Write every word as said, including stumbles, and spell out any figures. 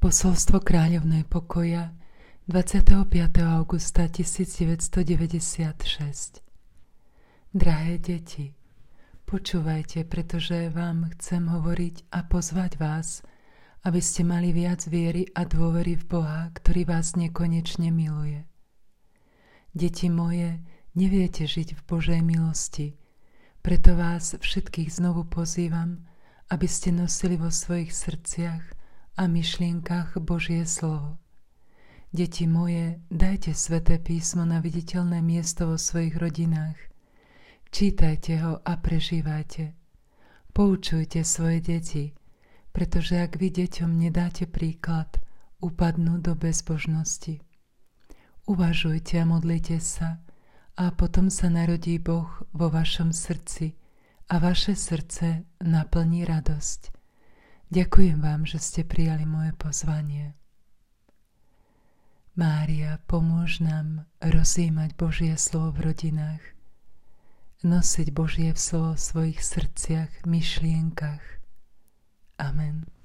Posolstvo kráľovnej pokoja dvadsiateho piateho augusta tisícdeväťstodeväťdesiatšesť. Drahé deti, počúvajte, pretože vám chcem hovoriť a pozvať vás, aby ste mali viac viery a dôvery v Boha, ktorý vás nekonečne miluje. Deti moje, neviete žiť v Božej milosti, preto vás všetkých znovu pozývam, aby ste nosili vo svojich srdciach a myšlienkach Božie slovo. Deti moje, dajte Sväté písmo na viditeľné miesto vo svojich rodinách. Čítajte ho a prežívajte. Poučujte svoje deti, pretože ak vy deťom nedáte príklad, upadnú do bezbožnosti. Uvažujte a modlite sa, a potom sa narodí Boh vo vašom srdci a vaše srdce naplní radosť. Ďakujem vám, že ste prijali moje pozvanie. Mária, pomôž nám rozjímať Božie slovo v rodinách, nosiť Božie slovo v svojich srdciach, myšlienkach. Amen.